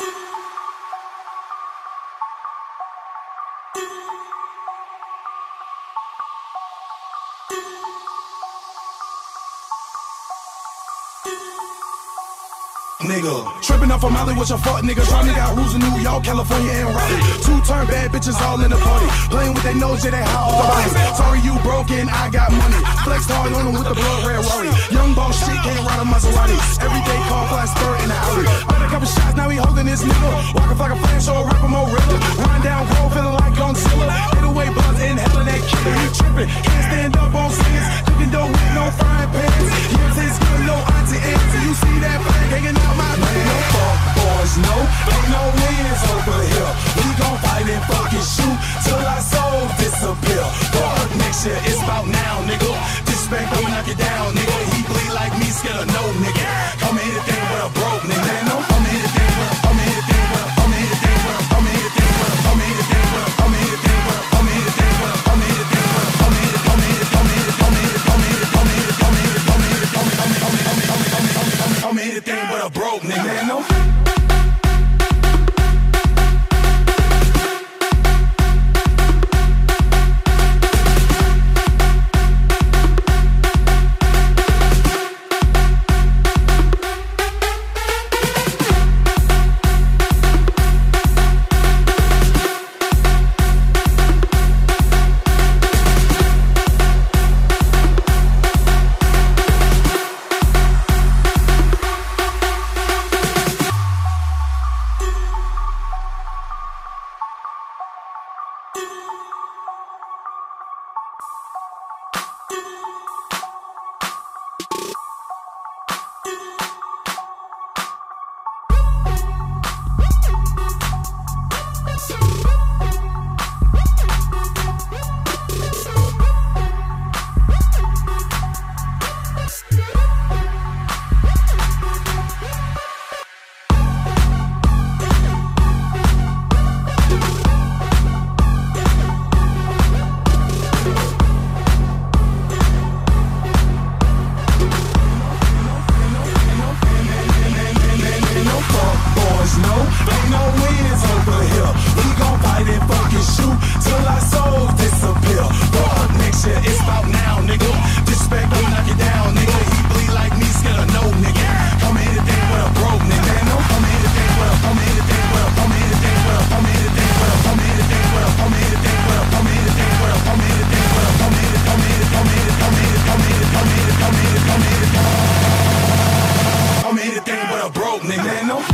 Nigga, tripping off a Molly with your fuck nigga. Trying got rules in New York, California, and Raleigh. Two-turn bad bitches all in the party. Playing with their nose, yeah, they high off the bodies. Sorry you broken, I got money. Flexed hard on them with the blood red Rory. Young boss shit, can't ride a Maserati. Everyday call fly spur in the alley. Got a couple shots, now he holding this nigga. Walking like a flame, so a rapper more realer. Run down road, feeling like Godzilla. Hit away blunts, inhaling that killer. He tripping, can't stand up on singers. Cooking dough with no frying pans. Here's his good, no auntie auntie. You see that flag hanging out my man? No fuck boys, no, ain't no wins over here. We gon' fight and fucking shoot till our souls disappear. Fuck next year, it's about now, nigga. Disrespect, I'ma knock it down, nigga. He bleed like me, scared of no nigga. Come in the thing with a broke nigga. No, I'm in the thing with a, I'm in the thing with a, I'm in the thing with a, I'm in the thing with a, I'm in the thing with a, I'm in the thing with a, I'm in the thing with a, I'm in the thing with a, I'm in the, I'm in the, I'm in the, I'm in the, I'm in the, I'm in the, I'm in the, I'm in the, I'm in the thing with a broke nigga. No. I'm in the thing with a broke nigga.